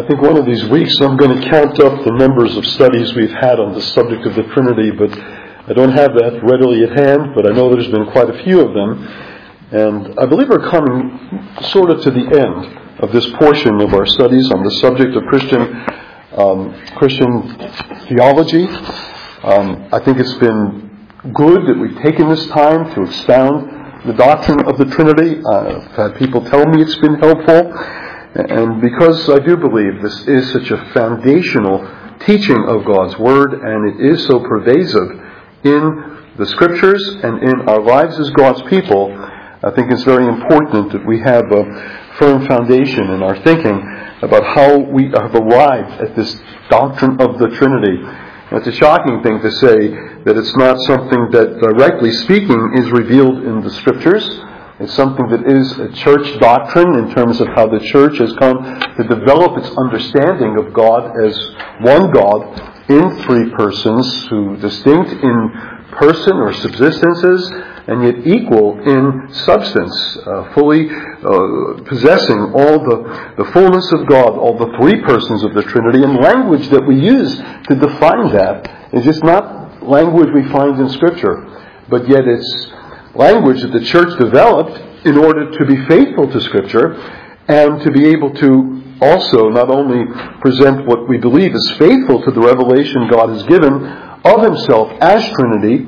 I think one of these weeks I'm going to count up the numbers of studies we've had on the subject of the Trinity, but I don't have that readily at hand, but I know there's been quite a few of them. And I believe we're coming sort of to the end of this portion of our studies on the subject of Christian theology. I think it's been good that we've taken this time to expound the doctrine of the Trinity. I've had people tell me it's been helpful. And because I do believe this is such a foundational teaching of God's Word, and it is so pervasive in the Scriptures and in our lives as God's people, I think it's very important that we have a firm foundation in our thinking about how we have arrived at this doctrine of the Trinity. And it's a shocking thing to say that it's not something that, directly speaking, is revealed in the Scriptures. It's something that is a church doctrine in terms of how the church has come to develop its understanding of God as one God in three persons, who distinct in person or subsistences, and yet equal in substance, fully possessing all the fullness of God, all the three persons of the Trinity. And language that we use to define that is just not language we find in Scripture, but yet it's language that the church developed in order to be faithful to Scripture and to be able to also not only present what we believe is faithful to the revelation God has given of Himself as Trinity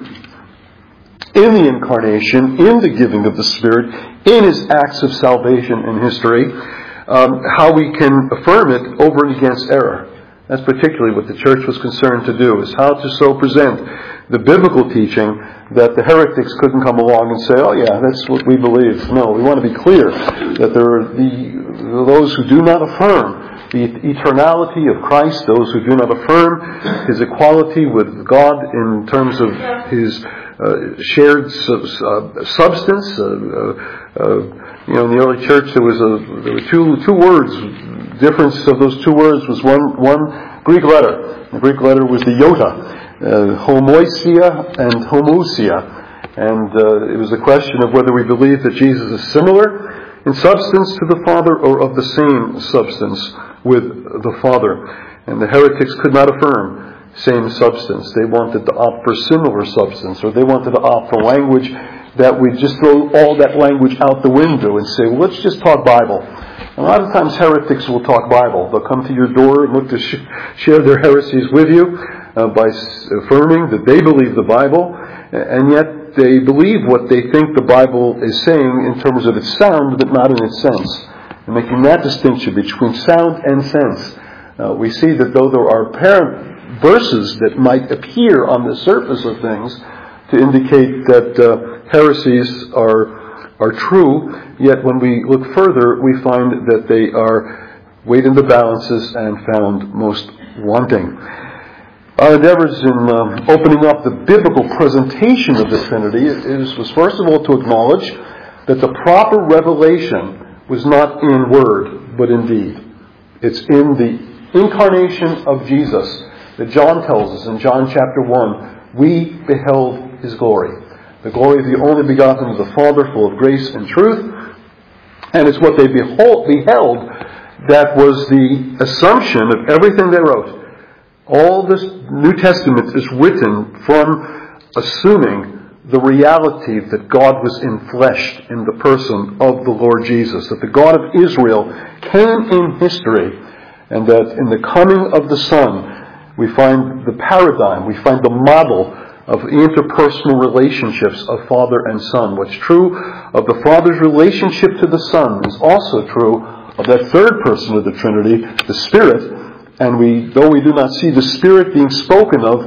in the Incarnation, in the giving of the Spirit, in His acts of salvation in history, how we can affirm it over and against error. That's particularly what the church was concerned to do, is how to so present the biblical teaching that the heretics couldn't come along and say, oh yeah, that's what we believe. No, we want to be clear that there are those who do not affirm the eternality of Christ, those who do not affirm His equality with God in terms of His shared substance. In the early church there were two words. Difference of those two words was one Greek letter. The Greek letter was the iota, homoousia and homousia, and it was a question of whether we believe that Jesus is similar in substance to the Father or of the same substance with the Father. And the heretics could not affirm same substance. They wanted to opt for similar substance, or they wanted to opt for language that we just throw all that language out the window and say, well, let's just talk Bible. A lot of times heretics will talk Bible. They'll come to your door and look to share their heresies with you by affirming that they believe the Bible, and yet they believe what they think the Bible is saying in terms of its sound, but not in its sense. And making that distinction between sound and sense, we see that though there are apparent verses that might appear on the surface of things to indicate that heresies are true, yet when we look further, we find that they are weighed in the balances and found most wanting. Our endeavors in opening up the biblical presentation of the Trinity was first of all to acknowledge that the proper revelation was not in word, but in deed. It's in the incarnation of Jesus that John tells us in John chapter 1, we beheld His glory. The glory of the only begotten of the Father, full of grace and truth. And it's what they beheld that was the assumption of everything they wrote. All this New Testament is written from assuming the reality that God was enfleshed in the person of the Lord Jesus, that the God of Israel came in history, and that in the coming of the Son, we find the paradigm, we find the model of interpersonal relationships of Father and Son. What's true of the Father's relationship to the Son is also true of that third person of the Trinity, the Spirit. And though we do not see the Spirit being spoken of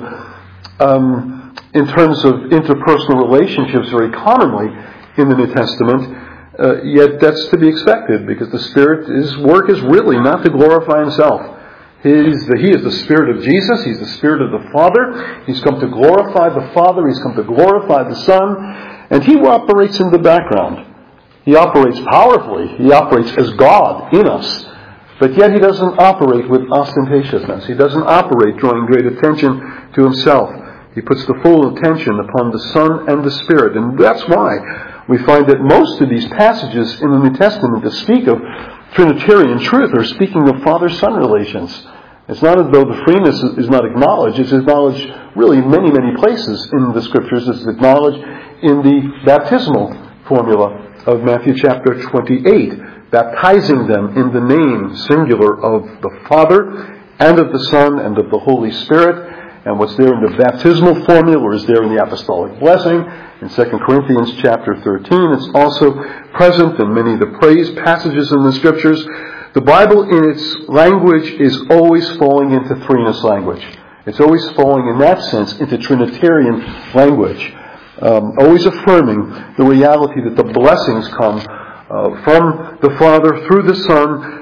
in terms of interpersonal relationships very commonly in the New Testament, yet that's to be expected, because the Spirit, His work is really not to glorify Himself. He is the Spirit of Jesus. He's the Spirit of the Father. He's come to glorify the Father. He's come to glorify the Son. And He operates in the background. He operates powerfully. He operates as God in us. But yet He doesn't operate with ostentatiousness. He doesn't operate drawing great attention to Himself. He puts the full attention upon the Son and the Spirit. And that's why we find that most of these passages in the New Testament that speak of Trinitarian truth are speaking of Father-Son relations. It's not as though the freeness is not acknowledged. It's acknowledged really in many, many places in the Scriptures. It's acknowledged in the baptismal formula of Matthew chapter 28, baptizing them in the name, singular, of the Father and of the Son and of the Holy Spirit. And what's there in the baptismal formula is there in the apostolic blessing. In 2 Corinthians chapter 13, it's also present in many of the praise passages in the Scriptures. The Bible in its language is always falling into threeness language. It's always falling in that sense into Trinitarian language. Always affirming the reality that the blessings come from the Father through the Son,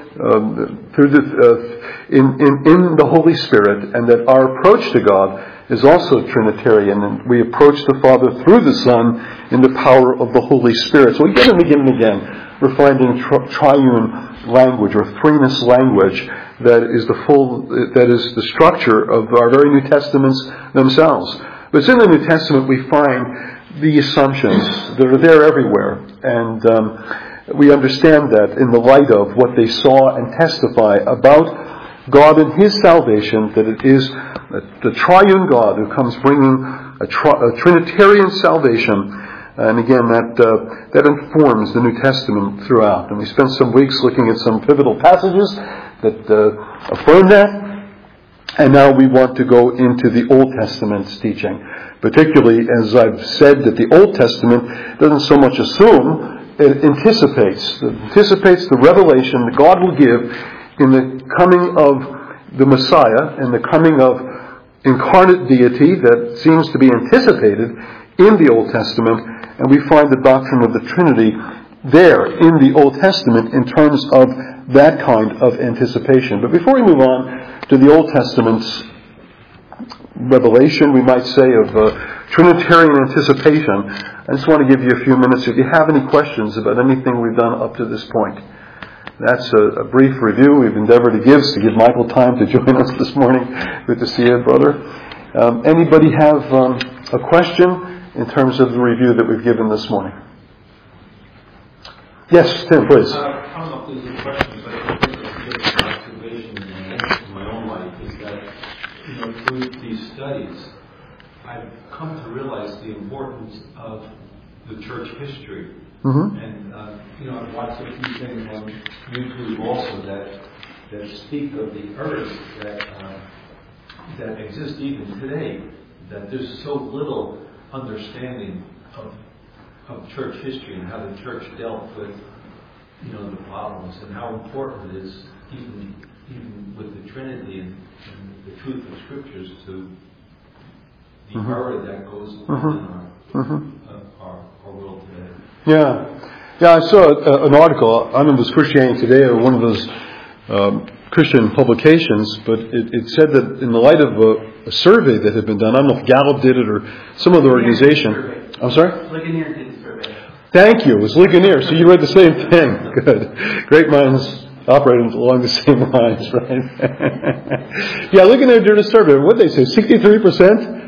in the Holy Spirit, and that our approach to God is also Trinitarian, and we approach the Father through the Son in the power of the Holy Spirit. So again and again and again, we're finding triune language or threeness language that is the structure of our very New Testaments themselves. But it's in the New Testament we find the assumptions that are there everywhere, and we understand that in the light of what they saw and testify about God and His salvation, that it is the triune God who comes bringing a Trinitarian salvation. And again, that informs the New Testament throughout. And we spent some weeks looking at some pivotal passages that affirm that. And now we want to go into the Old Testament's teaching. Particularly, as I've said, that the Old Testament doesn't so much assume, it anticipates the revelation that God will give in the coming of the Messiah and the coming of incarnate deity that seems to be anticipated in the Old Testament. And we find the doctrine of the Trinity there in the Old Testament in terms of that kind of anticipation. But before we move on to the Old Testament's revelation, we might say, of Trinitarian anticipation, I just want to give you a few minutes if you have any questions about anything we've done up to this point. That's a brief review we've endeavored to give Michael time to join us this morning. Good to see you, brother. Anybody have a question in terms of the review that we've given this morning? Yes, Tim, please. I don't know if these are questions, but I think it's a good observation in my own life is that, through these studies, I've come to realize the importance of the church history. Mm-hmm. And, I've watched a few things on YouTube also that speak of the errors that exist even today, that there's so little understanding of church history and how the church dealt with, the problems and how important it is, even with the Trinity and the truth of Scriptures, to the error that goes on in our world today. Yeah, I saw an article. I don't know if it was Christianity Today or one of those Christian publications, but it said that in the light of a survey that had been done, I don't know if Gallup did it or some other organization. I'm sorry? Ligonier did the survey. Thank you. It was Ligonier, so you read the same thing. Good. Great minds operating along the same lines, right? Yeah, Ligonier did a survey. What did they say? 63%?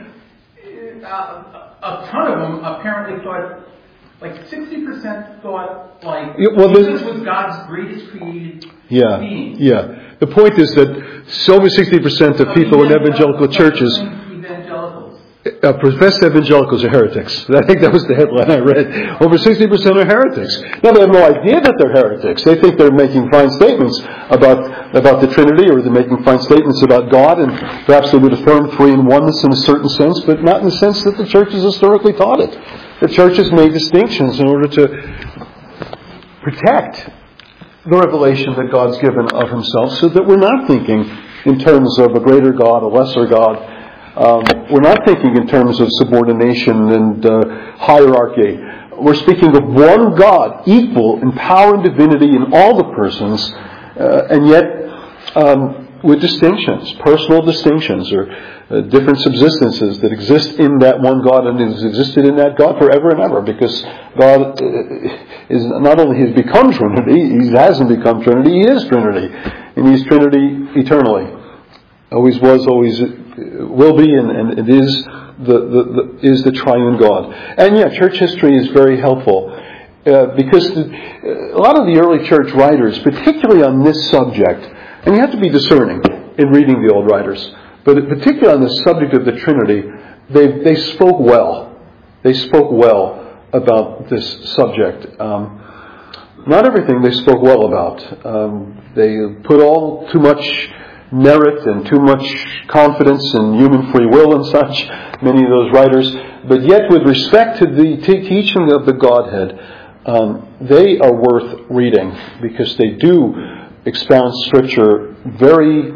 A ton of them apparently thought, 60% thought, Jesus was God's greatest created being. Yeah. The point is that over 60% of people in evangelical churches, professed evangelicals are heretics. I think that was the headline I read. Over 60% are heretics. Now, they have no idea that they're heretics. They think they're making fine statements about the Trinity, or they're making fine statements about God, and perhaps they would affirm three in oneness in a certain sense, but not in the sense that the church has historically taught it. The church has made distinctions in order to protect the revelation that God's given of Himself, so that we're not thinking in terms of a greater God, a lesser God. We're not thinking in terms of subordination and hierarchy. We're speaking of one God, equal in power and divinity in all the persons, and yet with distinctions, personal distinctions, or different subsistences that exist in that one God and has existed in that God forever and ever, because God is not only He has become Trinity, He hasn't become Trinity, He is Trinity, and He is Trinity eternally. Always was, always will be, and it is the triune God. And church history is very helpful. because a lot of the early church writers, particularly on this subject, and you have to be discerning in reading the old writers, but particularly on the subject of the Trinity, they spoke well. They spoke well about this subject. Not everything they spoke well about. They put too much merit and too much confidence in human free will and such, many of those writers. But yet, with respect to the teaching of the Godhead, they are worth reading because they do expound Scripture very,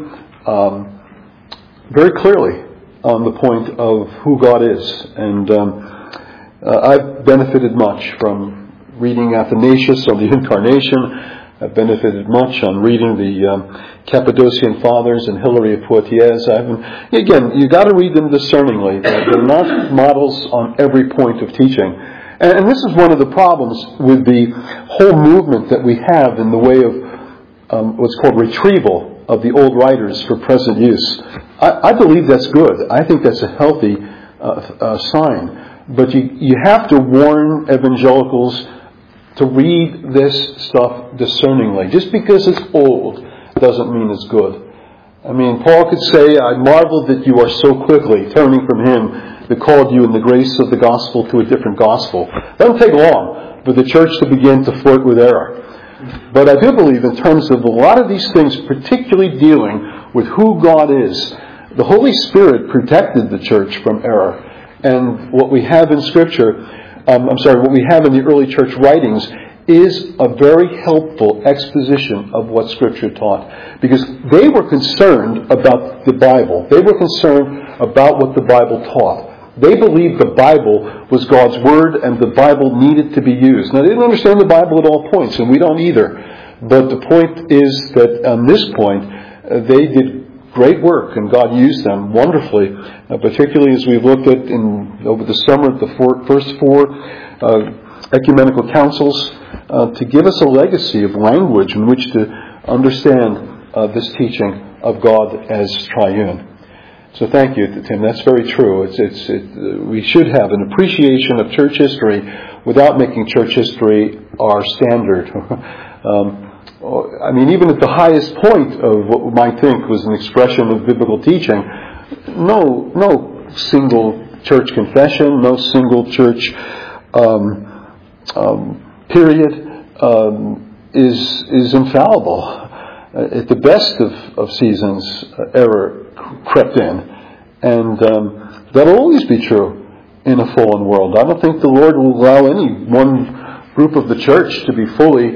very clearly on the point of who God is. And I've benefited much from reading Athanasius on the Incarnation. I've benefited much on reading the Cappadocian Fathers and Hilary of Poitiers. Again, you've got to read them discerningly. They're not models on every point of teaching. And this is one of the problems with the whole movement that we have in the way of what's called retrieval of the old writers for present use. I believe that's good. I think that's a healthy sign. But you have to warn evangelicals to read this stuff discerningly. Just because it's old doesn't mean it's good. I mean, Paul could say, I marvel that you are so quickly turning from him that called you in the grace of the gospel to a different gospel. It doesn't take long for the church to begin to flirt with error. But I do believe in terms of a lot of these things, particularly dealing with who God is, the Holy Spirit protected the church from error. And what we have in Scripture, what we have in the early church writings is a very helpful exposition of what Scripture taught. Because they were concerned about the Bible. They were concerned about what the Bible taught. They believed the Bible was God's Word and the Bible needed to be used. Now, they didn't understand the Bible at all points, and we don't either. But the point is that on this point, they did great work, and God used them wonderfully, particularly as we've looked at over the summer at the first four ecumenical councils, to give us a legacy of language in which to understand this teaching of God as triune. So thank you, Tim. That's very true. We should have an appreciation of church history without making church history our standard. Even at the highest point of what we might think was an expression of biblical teaching, no single church confession, no single church period is infallible. At the best of seasons, error crept in, and that'll always be true in a fallen world. I don't think the Lord will allow any one group of the church to be fully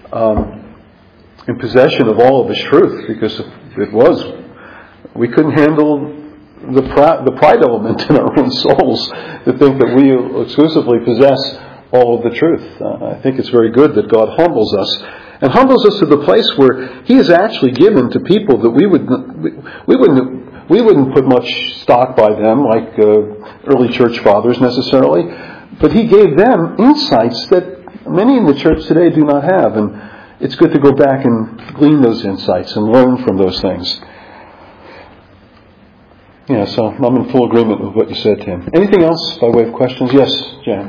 in possession of all of His truth, because if it was, we couldn't handle the pride element in our own souls to think that we exclusively possess all of the truth. I think it's very good that God humbles us, and humbles us to the place where He has actually given to people that we wouldn't put much stock by them, like early church fathers necessarily, but He gave them insights that many in the church today do not have, and it's good to go back and glean those insights and learn from those things. Yeah, so I'm in full agreement with what you said, Tim. Anything else by way of questions? Yes, Jan.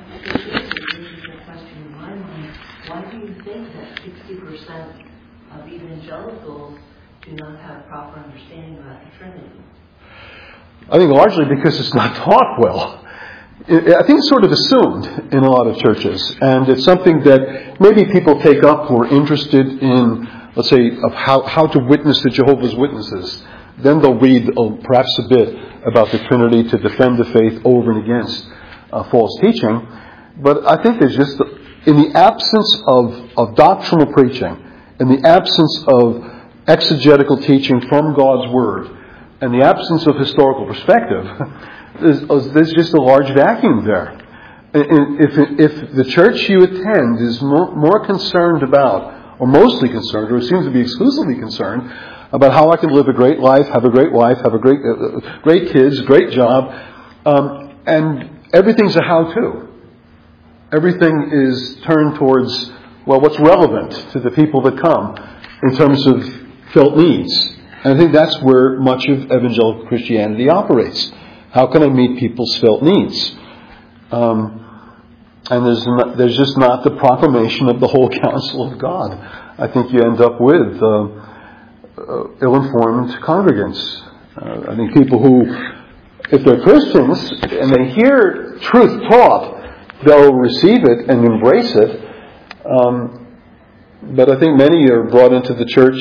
Why do you think that 60% of evangelicals do not have proper understanding about the Trinity? I think largely because it's not taught well. I think it's sort of assumed in a lot of churches, and it's something that maybe people take up who are interested in, let's say, of how to witness to Jehovah's Witnesses. Then they'll read perhaps a bit about the Trinity to defend the faith over and against false teaching. But I think there's just, in the absence of doctrinal preaching, in the absence of exegetical teaching from God's Word, and the absence of historical perspective, there's just a large vacuum there. If the church you attend is more concerned about, or mostly concerned, or seems to be exclusively concerned, about how I can live a great life, have a great wife, have a great kids, great job, and everything's a how-to. Everything is turned towards, what's relevant to the people that come in terms of felt needs. And I think that's where much of evangelical Christianity operates. How can I meet people's felt needs? And there's just not the proclamation of the whole counsel of God. I think you end up with ill-informed congregants. I think people who, if they're Christians and they hear truth taught, they'll receive it and embrace it. But I think many are brought into the church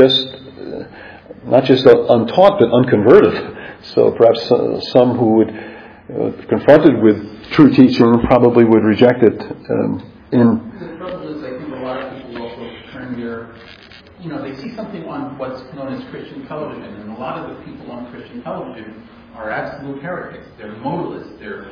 not just untaught, but unconverted. So perhaps some who would, confronted with true teaching, probably would reject it. The trouble is, I think a lot of people also turn they see something on what's known as Christian television, and a lot of the people on Christian television are absolute heretics. They're modalists. They're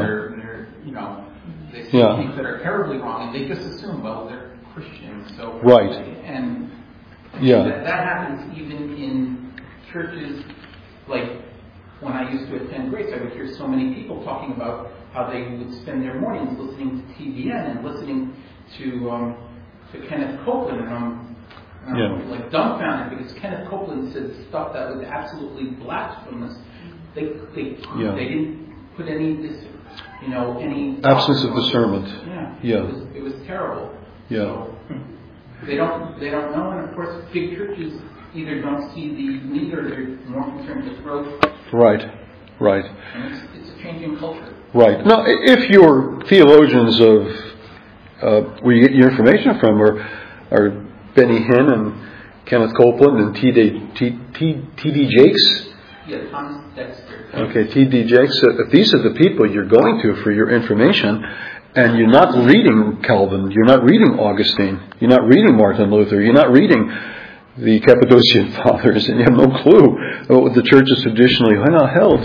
they say things that are terribly wrong, and they just assume, well, they're Christians. So right. And that happens even in churches. Like when I used to attend Grace, I would hear so many people talking about how they would spend their mornings listening to TBN and listening to Kenneth Copeland, and I'm like dumbfounded because Kenneth Copeland said stuff that was absolutely blasphemous. They didn't put any absence of discernment. It was terrible. Yeah. So they don't know, and of course, big churches either don't see the need or they're more concerned with growth. Right. And it's a changing culture. Right. Now, if your theologians where you get your information from are Benny Hinn and Kenneth Copeland and T.D. Jakes. Yeah, Thomas Dexter. Okay, T.D. Jakes. If these are the people you're going to for your information, and you're not reading Calvin, you're not reading Augustine, you're not reading Martin Luther, you're not reading the Cappadocian Fathers, and you have no clue what the church is traditionally held,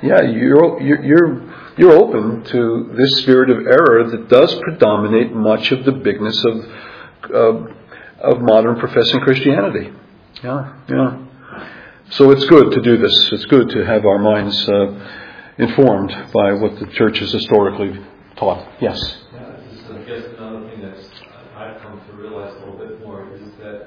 you're open to this spirit of error that does predominate much of the bigness of modern professing Christianity. Yeah. So it's good to do this. It's good to have our minds informed by what the church has historically taught. Yes? Yeah, this is, I guess, another thing that I've come to realize a little bit more is that,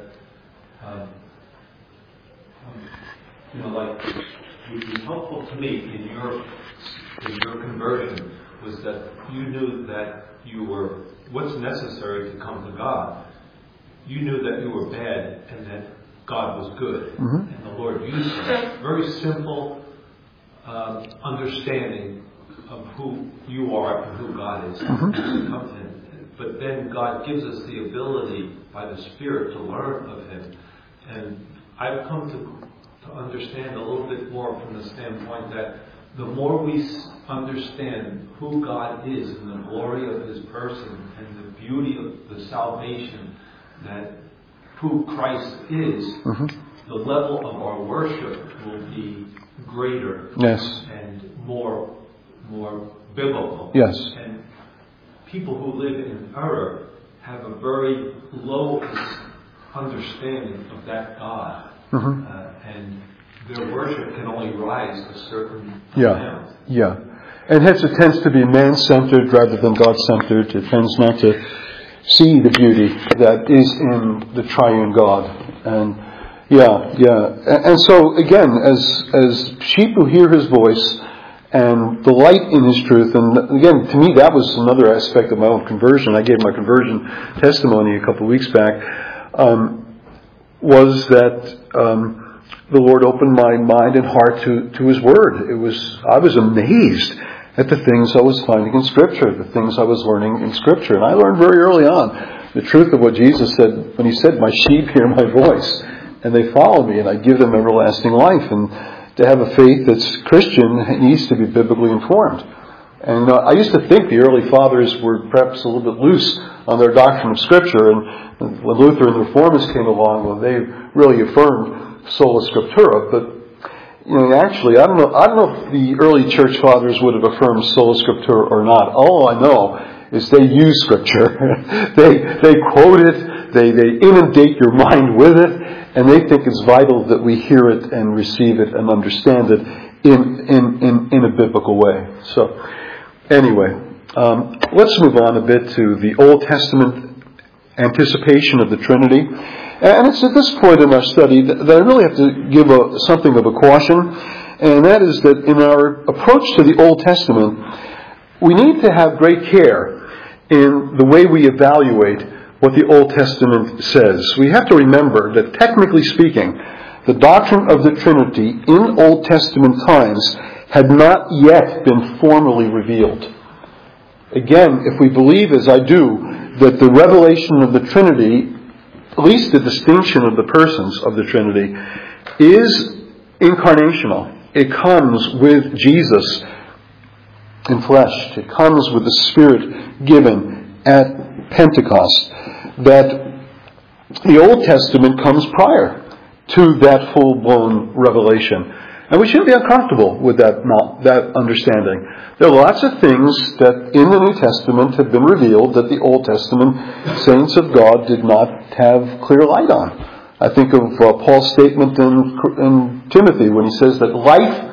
what was helpful to me in your conversion was that you knew that you were what's necessary to come to God. You knew that you were bad and that God was good, and the Lord used it. Very simple understanding of who you are and who God is. But then God gives us the ability by the Spirit to learn of Him. And I've come to understand a little bit more from the standpoint that the more we understand who God is and the glory of His person and the beauty of the salvation, that who Christ is, the level of our worship will be greater and more biblical. Yes. And people who live in error have a very low understanding of that God. And their worship can only rise a certain amount. Yeah. And hence it tends to be man-centered rather than God-centered. It tends not to see the beauty that is in the triune God. And and so again, as sheep who hear His voice and delight in His truth, and again, to me that was another aspect of my own conversion. I gave my conversion testimony a couple of weeks back. Was that the Lord opened my mind and heart to His Word. I was amazed at the things I was finding in Scripture, the things I was learning in Scripture. And I learned very early on the truth of what Jesus said when He said, "My sheep hear my voice, and they follow me, and I give them everlasting life." And to have a faith that's Christian, it needs to be biblically informed. And I used to think the early fathers were perhaps a little bit loose on their doctrine of Scripture. And when Luther and the Reformers came along, well, they really affirmed sola scriptura. But actually, I don't know if the early church fathers would have affirmed sola scriptura or not. All I know is they use Scripture. they quote it. They inundate your mind with it, and they think it's vital that we hear it and receive it and understand it in a biblical way. So, anyway, let's move on a bit to the Old Testament anticipation of the Trinity. And it's at this point in our study that I really have to give something of a caution, and that is that in our approach to the Old Testament, we need to have great care in the way we evaluate what the Old Testament says. We have to remember that, technically speaking, the doctrine of the Trinity in Old Testament times had not yet been formally revealed. Again, if we believe, as I do, that the revelation of the Trinity, at least the distinction of the persons of the Trinity, is incarnational. It comes with Jesus in flesh. It comes with the Spirit given at Pentecost. That the Old Testament comes prior to that full-blown revelation. And we shouldn't be uncomfortable with that understanding. There are lots of things that in the New Testament have been revealed that the Old Testament saints of God did not have clear light on. I think of Paul's statement in Timothy when he says that light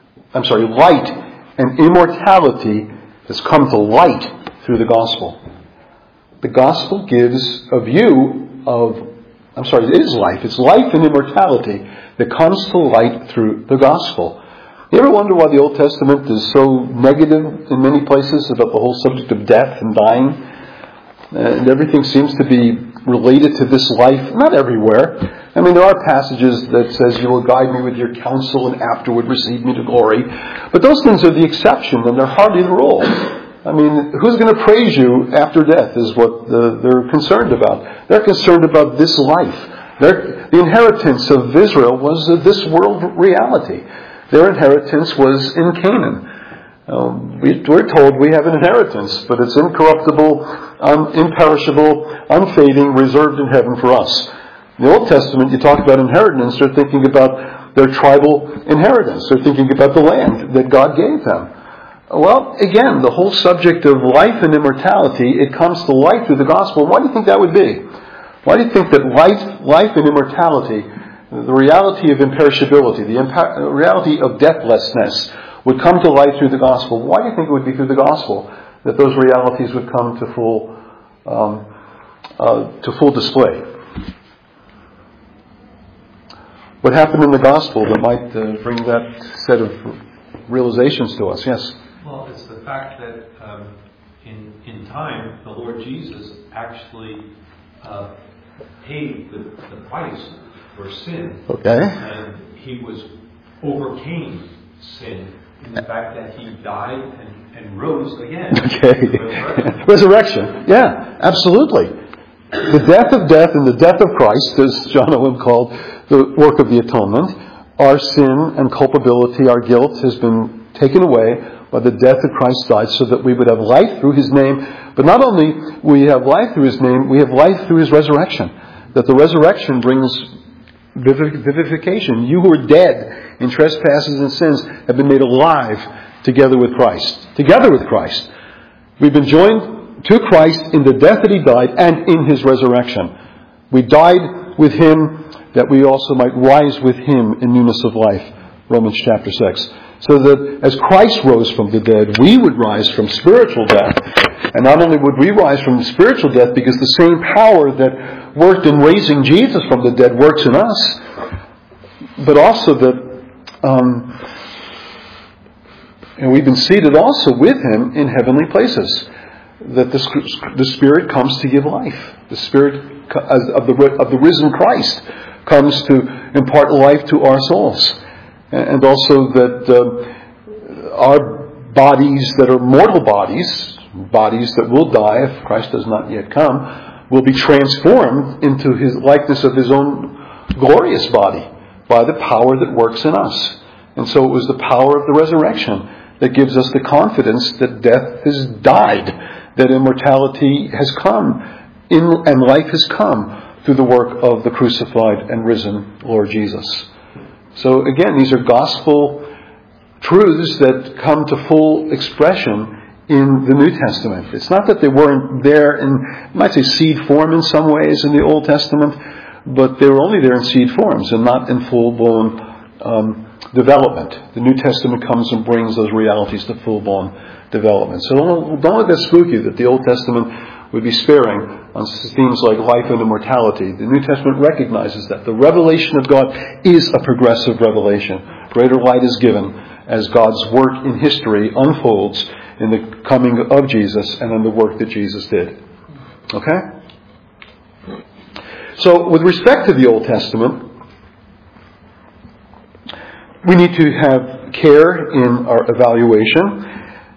and immortality has come to light through the gospel. The gospel gives a view of, it is life. It's life and immortality that comes to light through the gospel. You ever wonder why the Old Testament is so negative in many places about the whole subject of death and dying? And everything seems to be related to this life. Not everywhere. I mean, there are passages that says, you will guide me with your counsel and afterward receive me to glory. But those things are the exception and they're hardly the rule. I mean, who's going to praise you after death is what they're concerned about. They're concerned about this life. The inheritance of Israel was this world reality. Their inheritance was in Canaan. We're told we have an inheritance, but it's incorruptible, imperishable, unfading, reserved in heaven for us. In the Old Testament, you talk about inheritance, they're thinking about their tribal inheritance. They're thinking about the land that God gave them. Well, again, the whole subject of life and immortality, it comes to light through the gospel. Why do you think that would be? Why do you think that life and immortality, the reality of imperishability, the reality of deathlessness, would come to light through the gospel? Why do you think it would be through the gospel that those realities would come to full display? What happened in the gospel that might bring that set of realizations to us? Yes? Well, it's the fact that in time, the Lord Jesus actually paid the price for sin. Okay. And he overcame sin in the fact that he died and rose again. Okay. Resurrection. Yeah, absolutely. The death of death and the death of Christ, as John Owen called the work of the atonement, our sin and culpability, our guilt has been taken away by the death that Christ died so that we would have life through His name. But not only we have life through His name, we have life through His resurrection. That the resurrection brings vivification. You who are dead in trespasses and sins have been made alive together with Christ. Together with Christ. We've been joined to Christ in the death that He died and in His resurrection. We died with Him that we also might rise with Him in newness of life. Romans chapter 6. So that as Christ rose from the dead, we would rise from spiritual death. And not only would we rise from spiritual death, because the same power that worked in raising Jesus from the dead works in us, but also that and we've been seated also with Him in heavenly places. That the Spirit comes to give life. The Spirit of the risen Christ comes to impart life to our souls. And also that our bodies that are mortal bodies that will die if Christ does not yet come, will be transformed into His likeness of His own glorious body by the power that works in us. And so it was the power of the resurrection that gives us the confidence that death has died, that immortality has come, and life has come through the work of the crucified and risen Lord Jesus. So again, these are gospel truths that come to full expression in the New Testament. It's not that they weren't there in, you might say, seed form in some ways in the Old Testament, but they were only there in seed forms and not in full-blown development. The New Testament comes and brings those realities to full-blown development. So don't let that spook you that the Old Testament would be sparing on themes like life and immortality. The New Testament recognizes that the revelation of God is a progressive revelation. Greater light is given, as God's work in history unfolds in the coming of Jesus and in the work that Jesus did. Okay? So, with respect to the Old Testament, we need to have care in our evaluation,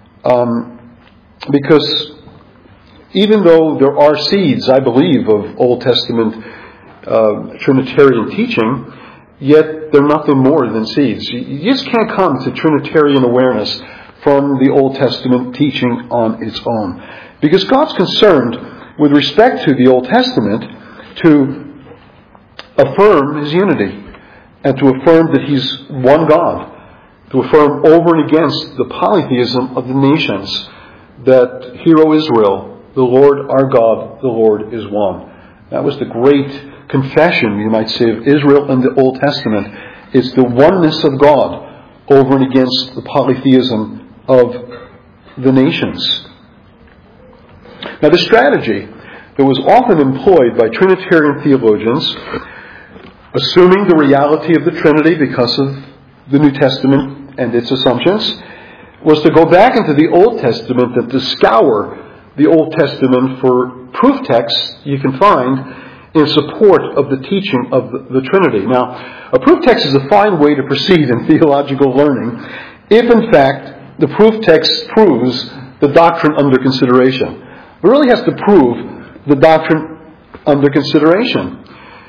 because even though there are seeds, I believe, of Old Testament Trinitarian teaching, yet they're nothing more than seeds. You just can't come to Trinitarian awareness from the Old Testament teaching on its own. Because God's concerned, with respect to the Old Testament, to affirm His unity and to affirm that He's one God, to affirm over and against the polytheism of the nations that, "Hear, O Israel, the Lord our God, the Lord is one." That was the great confession, you might say, of Israel in the Old Testament. It's the oneness of God over and against the polytheism of the nations. Now, the strategy that was often employed by Trinitarian theologians, assuming the reality of the Trinity because of the New Testament and its assumptions, was to go back into the Old Testament and to scour the Old Testament for proof texts you can find in support of the teaching of the Trinity. Now, a proof text is a fine way to proceed in theological learning if, in fact, the proof text proves the doctrine under consideration. It really has to prove the doctrine under consideration.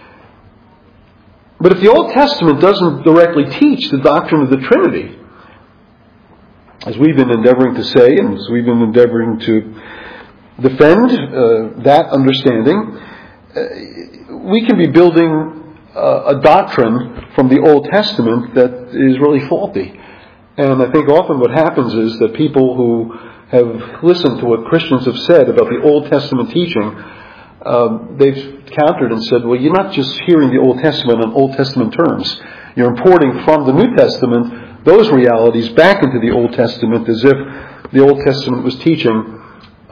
But if the Old Testament doesn't directly teach the doctrine of the Trinity, as we've been endeavoring to say, and as we've been endeavoring to defend that understanding, we can be building a doctrine from the Old Testament that is really faulty. And I think often what happens is that people who have listened to what Christians have said about the Old Testament teaching, they've countered and said, well, you're not just hearing the Old Testament in Old Testament terms. You're importing from the New Testament those realities back into the Old Testament as if the Old Testament was teaching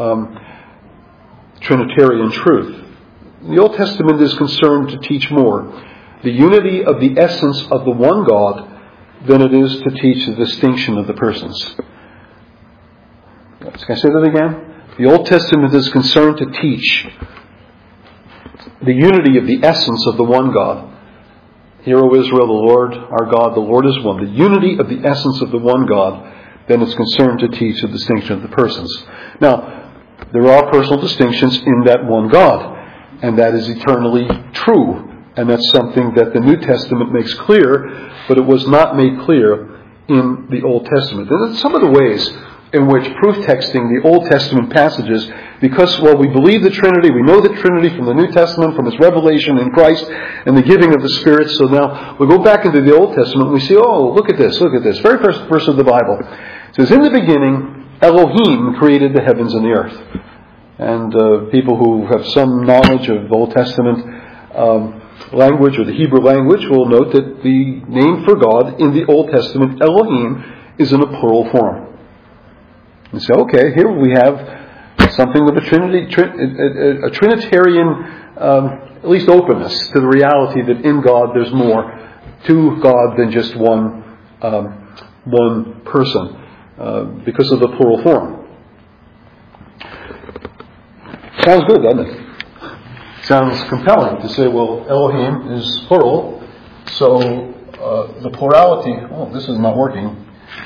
Trinitarian truth. The Old Testament is concerned to teach more the unity of the essence of the one God than it is to teach the distinction of the persons. Can I say that again? The Old Testament is concerned to teach the unity of the essence of the one God. "Hear, O Israel, the Lord our God, the Lord is one." The unity of the essence of the one God, then it's concerned to teach the distinction of the persons. Now, there are personal distinctions in that one God, and that is eternally true. And that's something that the New Testament makes clear, but it was not made clear in the Old Testament. And some of the ways in which proof texting the Old Testament passages, because, well, we believe the Trinity, we know the Trinity from the New Testament, from its revelation in Christ and the giving of the Spirit, so now we go back into the Old Testament and we see, oh, look at this. Very first verse of the Bible. It says, "In the beginning, Elohim created the heavens and the earth." And people who have some knowledge of Old Testament language or the Hebrew language will note that the name for God in the Old Testament, Elohim, is in a plural form. And say, okay, here we have something of a Trinitarian, at least openness to the reality that in God there's more to God than just one person, because of the plural form. Sounds good, doesn't it? Sounds compelling to say, well, Elohim is plural, so the plurality... Oh, this is not working.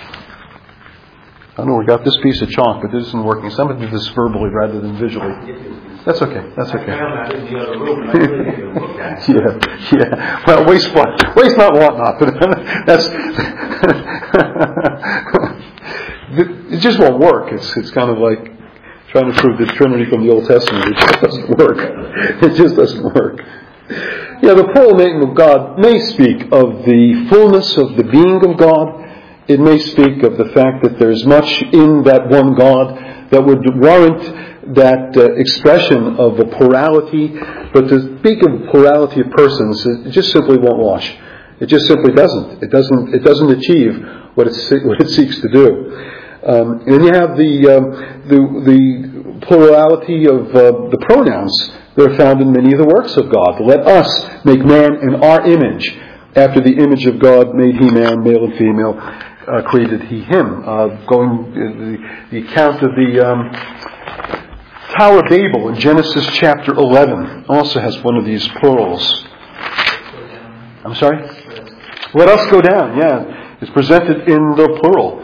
I don't know, we got this piece of chalk, but this isn't working. Somebody did this verbally rather than visually. That's okay. I found that in the other room, and I really need to look at it. Yeah. Well, waste not, want not. But that's... It just won't work. It's kind of like trying to prove the Trinity from the Old Testament. It just doesn't work. It just doesn't work. Yeah, the plural name of God may speak of the fullness of the being of God. It may speak of the fact that there's much in that one God that would warrant that expression of a plurality. But to speak of plurality of persons, it just simply won't wash. It just simply doesn't. It doesn't achieve what it seeks to do. And then you have the plurality of the pronouns that are found in many of the works of God. Let us make man in our image. After the image of God made he man, male and female. created he him. The account of the Tower of Babel in Genesis chapter 11 also has one of these plurals. I'm sorry? Let us go down, yeah. It's presented in the plural.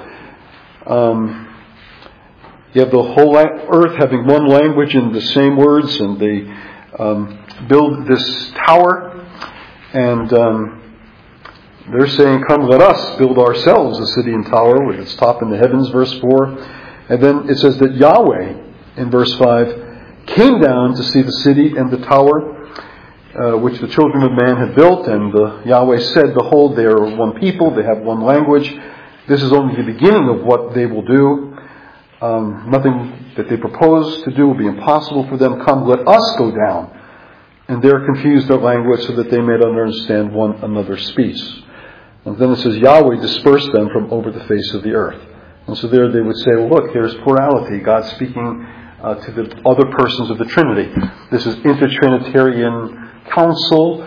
You have the whole earth having one language and the same words, and they build this tower, and they're saying, come, let us build ourselves a city and tower with its top in the heavens, verse 4. And then it says that Yahweh, in verse 5, came down to see the city and the tower, which the children of man had built, and Yahweh said, behold, they are one people, they have one language. This is only the beginning of what they will do. Nothing that they propose to do will be impossible for them. Come, let us go down. And there confuse their language so that they may not understand one another's speech. And then it says, Yahweh dispersed them from over the face of the earth. And so there they would say, well, look, here's plurality. God speaking to the other persons of the Trinity. This is intertrinitarian counsel,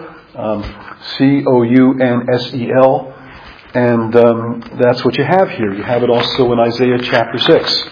Counsel. And that's what you have here. You have it also in Isaiah chapter 6.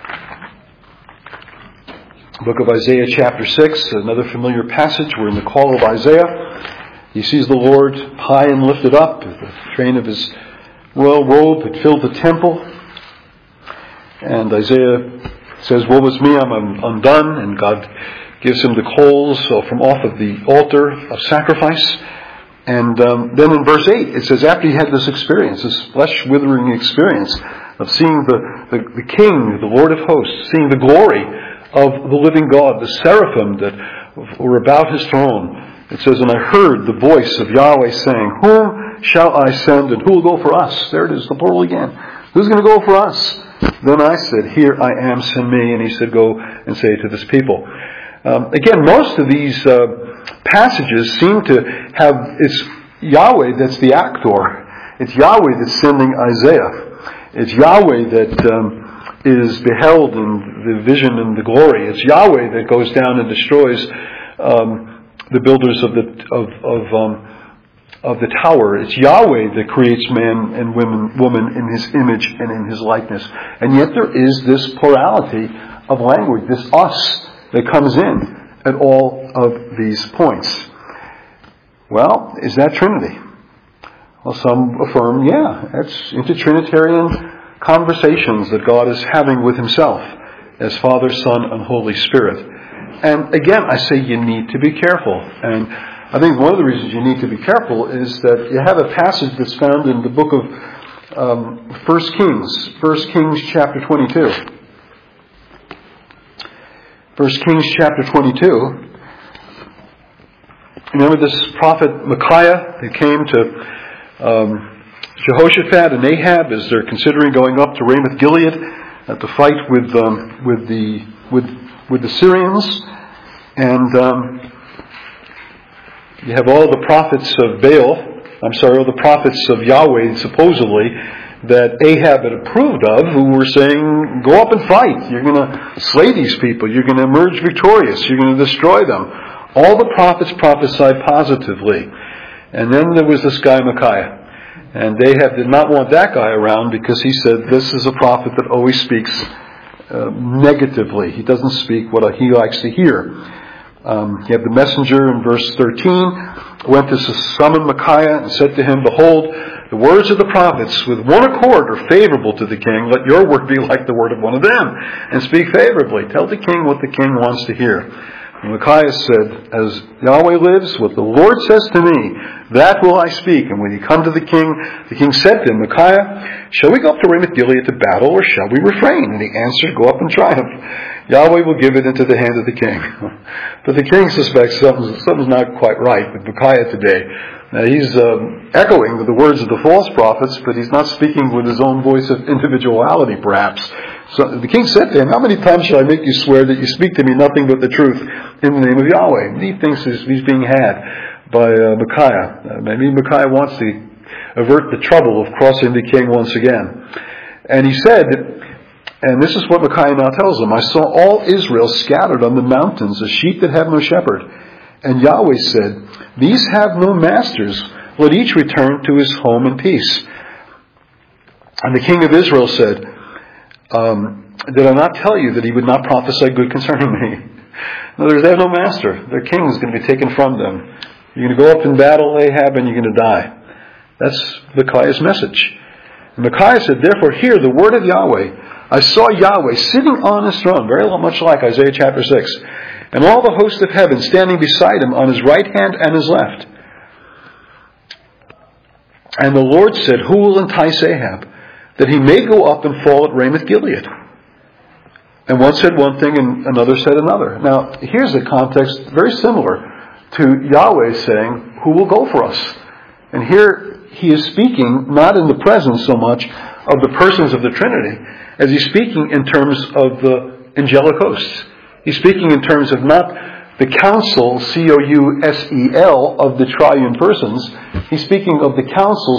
Book of Isaiah chapter 6, another familiar passage. We're in the call of Isaiah. He sees the Lord high and lifted up. The train of his royal robe had filled the temple. And Isaiah says, woe is me, I'm undone. And God gives him the coals from off of the altar of sacrifice. And then in verse 8, it says, after he had this experience, this flesh-withering experience of seeing the King, the Lord of hosts, seeing the glory of the living God, the seraphim that were about his throne, it says, and I heard the voice of Yahweh saying, whom shall I send and who will go for us? There it is, the plural again. Who's going to go for us? Then I said, here I am, send me. And he said, go and say to this people. Again, most of these passages seem to have, it's Yahweh that's the actor. It's Yahweh that's sending Isaiah. It's Yahweh that is beheld in the vision and the glory. It's Yahweh that goes down and destroys the builders of the tower. It's Yahweh that creates man and woman in his image and in his likeness. And yet there is this plurality of language, this us that comes in at all of these points. Well, is that Trinity? Well, some affirm, yeah, it's intertrinitarian conversations that God is having with himself as Father, Son, and Holy Spirit. And again, I say you need to be careful. And I think one of the reasons you need to be careful is that you have a passage that's found in the book of 1 Kings chapter 22. 1 Kings chapter 22. Remember this prophet Micaiah who came to Jehoshaphat and Ahab as they're considering going up to Ramoth Gilead to fight with the Syrians, and you have all the prophets of all the prophets of Yahweh supposedly that Ahab had approved of, who were saying, go up and fight. You're going to slay these people. You're going to emerge victorious. You're going to destroy them. All the prophets prophesied positively. And then there was this guy Micaiah. And Ahab did not want that guy around because he said, this is a prophet that always speaks negatively. He doesn't speak what he likes to hear. You have the messenger in verse 13, went to summon Micaiah and said to him, behold, the words of the prophets with one accord are favorable to the king. Let your word be like the word of one of them, and speak favorably. Tell the king what the king wants to hear. And Micaiah said, as Yahweh lives, what the Lord says to me, that will I speak. And when he come to the king said to him, Micaiah, shall we go up to Ramoth Gilead to battle, or shall we refrain? And he answered, go up and triumph. Yahweh will give it into the hand of the king. But the king suspects something's not quite right with Micaiah today. Now he's echoing the words of the false prophets, but he's not speaking with his own voice of individuality, perhaps. So the king said to him, how many times shall I make you swear that you speak to me nothing but the truth in the name of Yahweh? And he thinks he's being had by Micaiah. Maybe Micaiah wants to avert the trouble of crossing the king once again. And he said, and this is what Micaiah now tells him, I saw all Israel scattered on the mountains, as sheep that have no shepherd. And Yahweh said, these have no masters. Let each return to his home in peace. And the king of Israel said, did I not tell you that he would not prophesy good concerning me? In other words, they have no master. Their king is going to be taken from them. You're going to go up in battle, Ahab, and you're going to die. That's Micaiah's message. And Micaiah said, therefore hear the word of Yahweh. I saw Yahweh sitting on his throne, very much like Isaiah chapter 6, and all the host of heaven standing beside him on his right hand and his left. And the Lord said, who will entice Ahab, that he may go up and fall at Ramoth Gilead? And one said one thing and another said another. Now, here's the context very similar to Yahweh saying, who will go for us? And here he is speaking not in the presence so much of the persons of the Trinity, as he's speaking in terms of the angelic hosts. He's speaking in terms of not the council, C-O-U-S-E-L, of the triune persons. He's speaking of the council,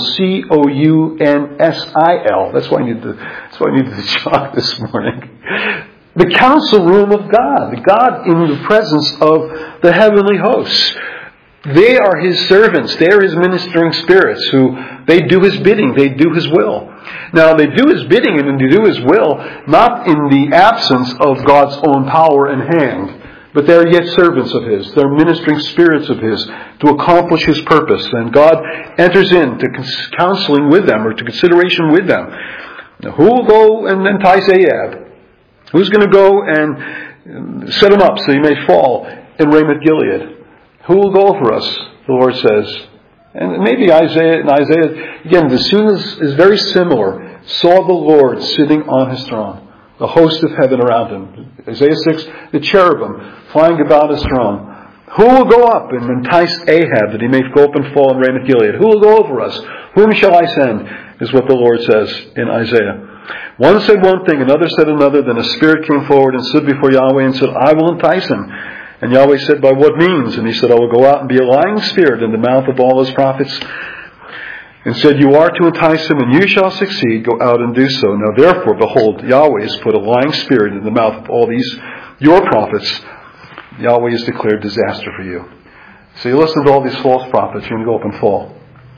C-O-U-N-S-I-L. That's why I needed the chalk this morning. The council room of God. God in the presence of the heavenly hosts. They are His servants. They are His ministering spirits who, they do His bidding. They do His will. Now, they do His bidding and they do His will, not in the absence of God's own power and hand, but they're yet servants of His. They're ministering spirits of His to accomplish His purpose. And God enters into counseling with them or to consideration with them. Now, who will go and entice Ahab? Who's going to go and set him up so he may fall in Ramoth Gilead? Who will go for us? The Lord says. And maybe Isaiah, again, the scene is very similar. Saw the Lord sitting on His throne. The host of heaven around Him. Isaiah 6, the cherubim flying about His throne. Who will go up and entice Ahab that he may go up and fall in Ramoth Gilead? Who will go over us? Whom shall I send? Is what the Lord says in Isaiah. One said one thing, another said another. Then a spirit came forward and stood before Yahweh and said, I will entice him. And Yahweh said, by what means? And he said, I will go out and be a lying spirit in the mouth of all His prophets. And said, you are to entice him, and you shall succeed. Go out and do so. Now therefore, behold, Yahweh has put a lying spirit in the mouth of all these, your prophets. Yahweh has declared disaster for you. So you listen to all these false prophets, you're going to go up and fall.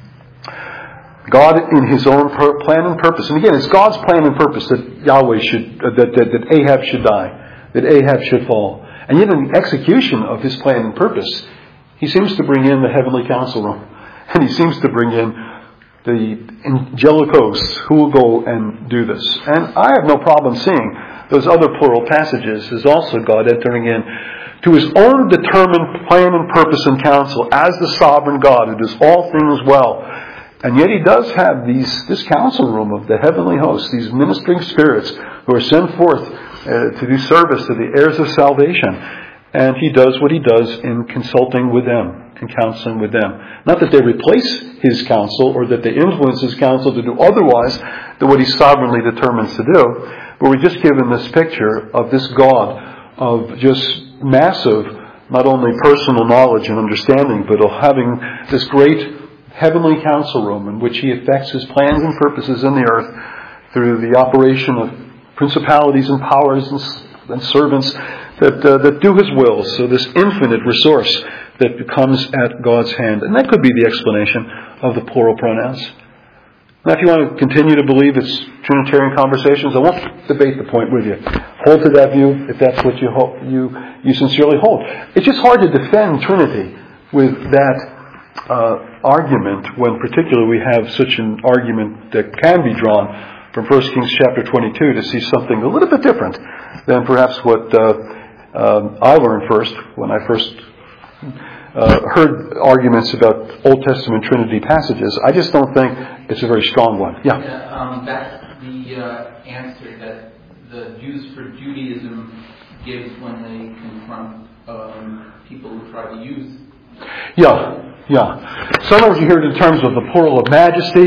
God in His own plan and purpose. And again, it's God's plan and purpose that that Ahab should die. That Ahab should fall. And yet in the execution of His plan and purpose, He seems to bring in the heavenly council room. And He seems to bring in the angelic hosts who will go and do this. And I have no problem seeing those other plural passages as also God entering in to His own determined plan and purpose and counsel as the sovereign God who does all things well. And yet He does have this council room of the heavenly hosts, these ministering spirits who are sent forth to do service to the heirs of salvation. And He does what He does in consulting with them and counseling with them. Not that they replace His counsel or that they influence His counsel to do otherwise than what He sovereignly determines to do. But we're just given this picture of this God of just massive, not only personal knowledge and understanding, but of having this great heavenly council room in which He effects His plans and purposes in the earth through the operation of principalities and powers and servants that do His will. So this infinite resource that comes at God's hand. And that could be the explanation of the plural pronouns. Now if you want to continue to believe it's Trinitarian conversations, I won't debate the point with you. Hold to that view if that's what you sincerely hold. It's just hard to defend Trinity with that argument when particularly we have such an argument that can be drawn from 1 Kings chapter 22 to see something a little bit different than perhaps what I learned first when I first heard arguments about Old Testament Trinity passages. I just don't think it's a very strong one. Yeah. That's the answer that the Jews for Judaism gives when they confront people who try to use. Yeah. Sometimes you hear it in terms of the plural of majesty.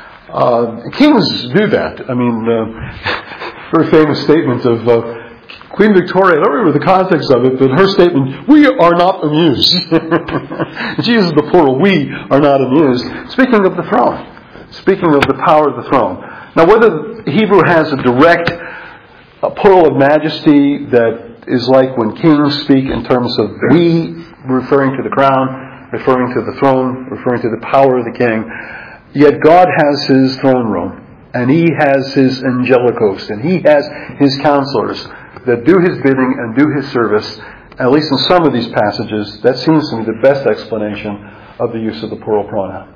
Kings do that. I mean, very famous statement of Queen Victoria. I don't remember the context of it, but her statement, we are not amused. She uses the plural, we are not amused. Speaking of the throne. Speaking of the power of the throne. Now, whether Hebrew has a direct plural of majesty that is like when kings speak in terms of we, referring to the crown, referring to the throne, referring to the power of the king, yet God has His throne room. And He has His angelic host, and He has His counselors that do His bidding and do His service. At least in some of these passages, that seems to me the best explanation of the use of the plural pronoun.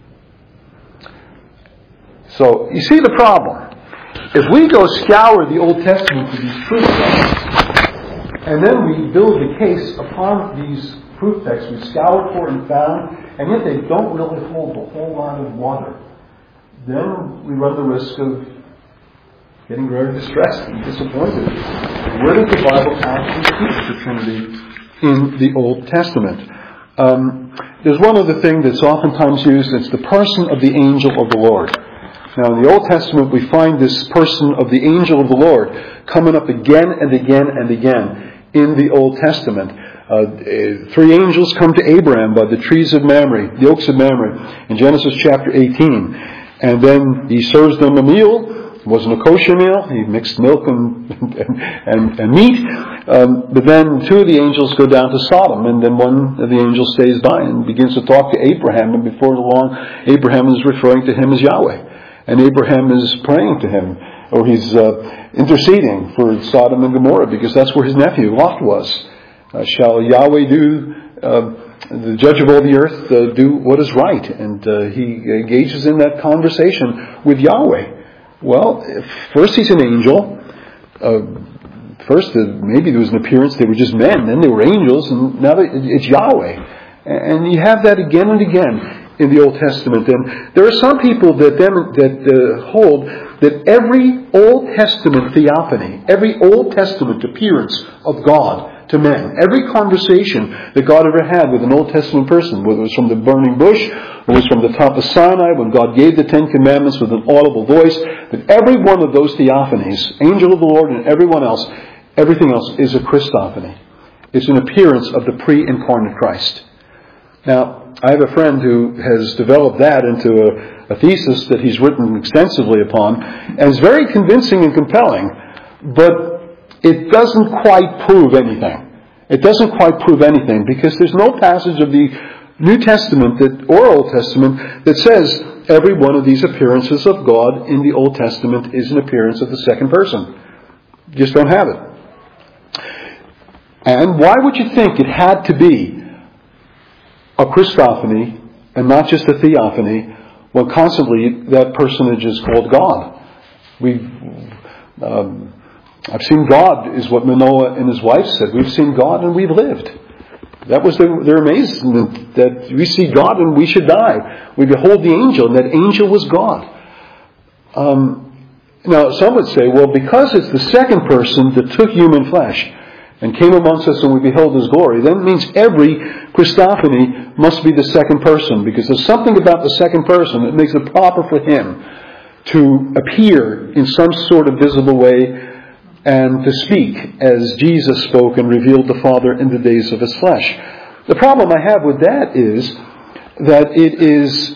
So, you see the problem. If we go scour the Old Testament for these proof texts, and then we build the case upon these proof texts we scoured for and found, and yet they don't really hold a whole lot of water, then we run the risk of getting very distressed and disappointed. Where does the Bible actually teach the Trinity in the Old Testament? There's one other thing that's oftentimes used. It's the person of the angel of the Lord. Now, in the Old Testament, we find this person of the angel of the Lord coming up again and again and again in the Old Testament. 3 angels come to Abraham by the trees of Mamre, the oaks of Mamre, in Genesis chapter 18. And then he serves them a meal. It wasn't a kosher meal. He mixed milk and meat. But then 2 of the angels go down to Sodom, and then one of the angels stays by and begins to talk to Abraham. And before long, Abraham is referring to him as Yahweh. And Abraham is praying to him, or he's interceding for Sodom and Gomorrah, because that's where his nephew Lot was. Shall Yahweh do, the judge of all the earth, do what is right? And he engages in that conversation with Yahweh. Well, first he's an angel. First, maybe there was an appearance they were just men, then they were angels, and now it's Yahweh. And you have that again and again in the Old Testament. And there are some people that hold that every Old Testament theophany, every Old Testament appearance of God to men, every conversation that God ever had with an Old Testament person, whether it was from the burning bush, or it was from the top of Sinai when God gave the 10 Commandments with an audible voice, that every one of those theophanies, angel of the Lord and everyone else, everything else is a Christophany. It's an appearance of the pre-incarnate Christ. Now, I have a friend who has developed that into a thesis that he's written extensively upon, and it's very convincing and compelling, but it doesn't quite prove anything. It doesn't quite prove anything, because there's no passage of the New Testament or Old Testament that says every one of these appearances of God in the Old Testament is an appearance of the second person. You just don't have it. And why would you think it had to be a Christophany and not just a theophany when constantly that personage is called God? I've seen God is what Manoah and his wife said. We've seen God and we've lived. That was their amazement, that we see God and we should die. We behold the angel, and that angel was God. Now, some would say, well, because it's the second person that took human flesh and came amongst us and we beheld His glory, then it means every Christophany must be the second person, because there's something about the second person that makes it proper for Him to appear in some sort of visible way and to speak as Jesus spoke and revealed the Father in the days of His flesh. The problem I have with that is that it is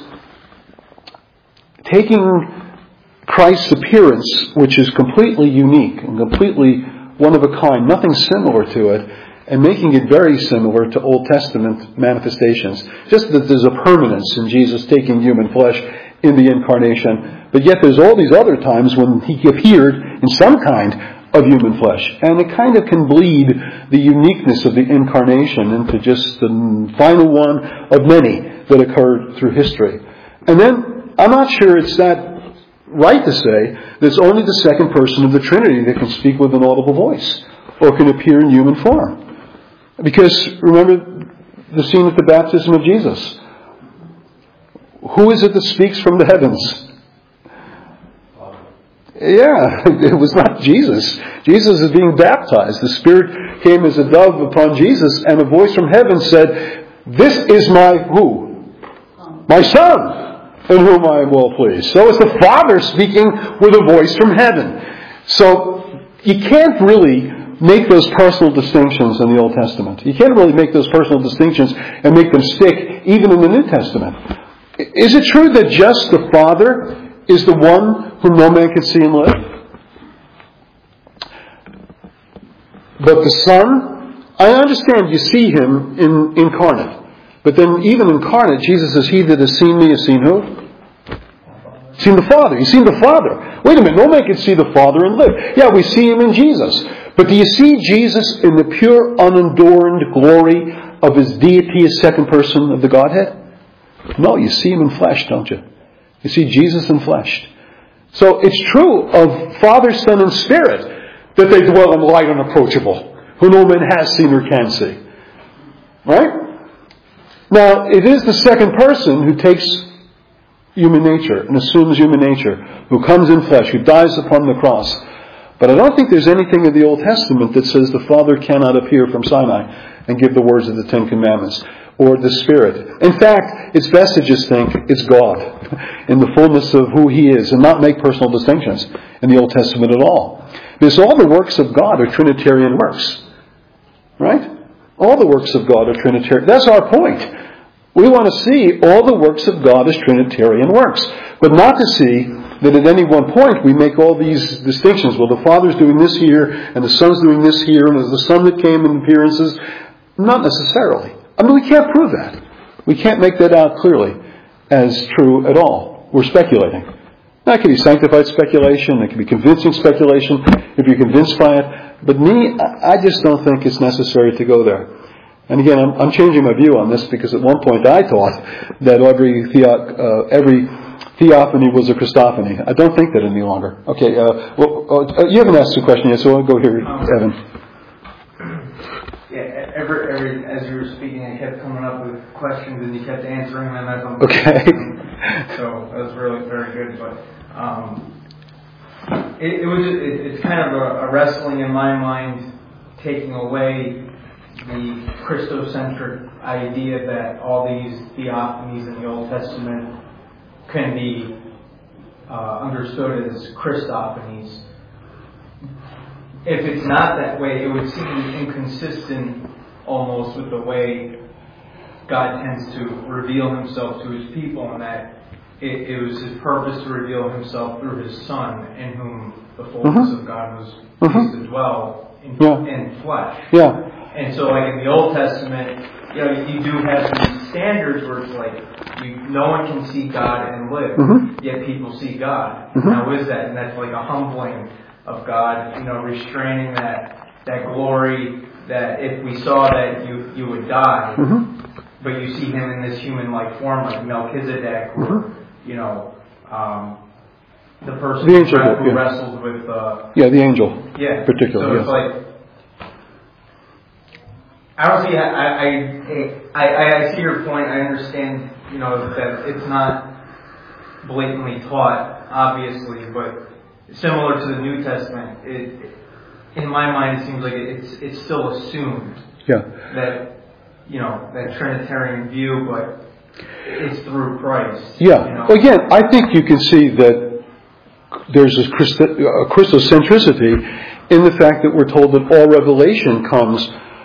taking Christ's appearance, which is completely unique and completely one of a kind, nothing similar to it, and making it very similar to Old Testament manifestations. Just that there's a permanence in Jesus taking human flesh in the incarnation, but yet there's all these other times when He appeared in some kind of human flesh. And it kind of can bleed the uniqueness of the incarnation into just the final one of many that occurred through history. And then, I'm not sure it's that right to say that it's only the second person of the Trinity that can speak with an audible voice or can appear in human form. Because, remember the scene at the baptism of Jesus. Who is it that speaks from the heavens? Yeah, it was not Jesus. Jesus is being baptized. The Spirit came as a dove upon Jesus, and a voice from heaven said, "This is my," who? "My Son, in whom I am well pleased." So it's the Father speaking with a voice from heaven. So you can't really make those personal distinctions in the Old Testament. You can't really make those personal distinctions and make them stick even in the New Testament. Is it true that just the Father is the one whom no man can see and live? But the Son, I understand you see Him incarnate. But then even incarnate, Jesus says, "He that has seen me has seen" who? Seen the Father. You've seen the Father. Wait a minute, no man can see the Father and live. Yeah, we see Him in Jesus. But do you see Jesus in the pure, unadorned glory of His deity as second person of the Godhead? No, you see Him in flesh, don't you? You see Jesus in flesh. So it's true of Father, Son, and Spirit that they dwell in light unapproachable, who no man has seen or can see. Right? Now, it is the second person who takes human nature and assumes human nature, who comes in flesh, who dies upon the cross. But I don't think there's anything in the Old Testament that says the Father cannot appear from Sinai and give the words of the Ten Commandments, or the Spirit. In fact, it's best to just think it's God in the fullness of who He is and not make personal distinctions in the Old Testament at all. Because all the works of God are Trinitarian works. Right? All the works of God are Trinitarian. That's our point. We want to see all the works of God as Trinitarian works. But not to see that at any one point we make all these distinctions. Well, the Father's doing this here, and the Son's doing this here, and there's the Son that came in appearances. Not necessarily. I mean, we can't prove that. We can't make that out clearly as true at all. We're speculating. That can be sanctified speculation. It can be convincing speculation if you're convinced by it. But me, I just don't think it's necessary to go there. And again, I'm changing my view on this because at one point I thought that every theophany was a Christophany. I don't think that any longer. Okay, you haven't asked a question yet, so I'll go here, Evan. Yeah, every as you were speaking, I kept coming up with questions and you kept answering them as I'm okay. So that was really very good. But it's kind of a wrestling in my mind, taking away the Christocentric idea that all these theophanies in the Old Testament can be understood as Christophanies. If it's not that way, it would seem inconsistent almost with the way God tends to reveal Himself to His people, and that it was His purpose to reveal Himself through His Son, in whom the fullness of God was pleased to dwell in flesh. Yeah. And so, like in the Old Testament, you do have these standards where it's like no one can see God and live, yet people see God. Now, is that? And that's like a humbling of God, restraining that glory. That if we saw that you would die, but you see Him in this human-like form, like Melchizedek, or the person who wrestled with the angel, particularly. So it's like, I don't see. I see your point. I understand, that it's not blatantly taught, obviously, but similar to the New Testament, in my mind, it seems like it's still assumed that that Trinitarian view, but it's through Christ. Yeah. Again, I think you can see that there's a Christocentricity in the fact that we're told that all revelation comes